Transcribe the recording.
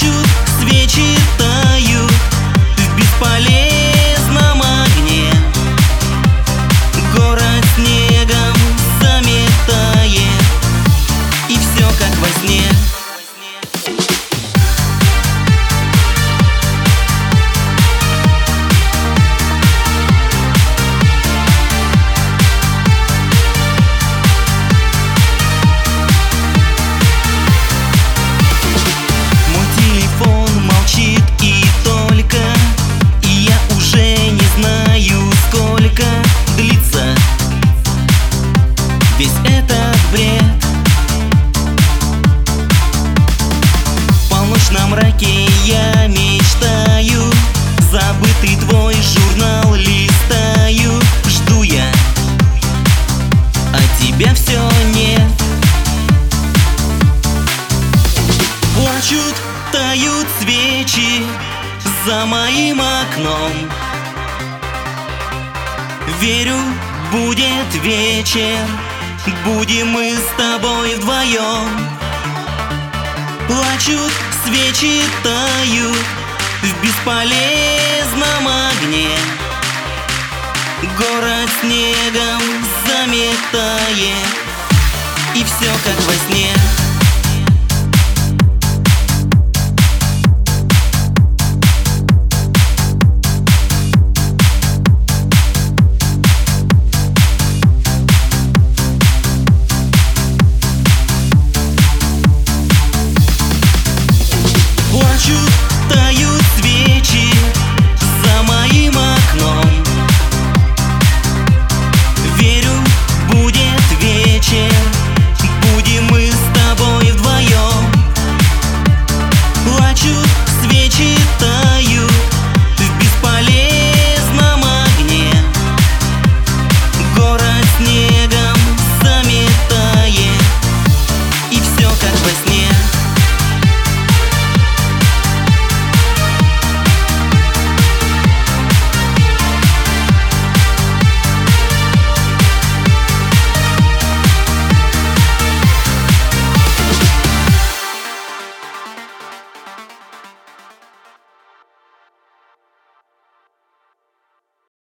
Плачут свечи, тают в бесполезном огне. Город снегом заметает, и все как во сне. Весь этот бред в полночном мраке я мечтаю, забытый твой журнал листаю. Жду я, а тебя все нет. Плачут, тают свечи за моим окном. Верю, будет вечер, будем мы с тобой вдвоем. Плачут свечи, тают в бесполезном огне. Город снегом заметает, и все как во сне.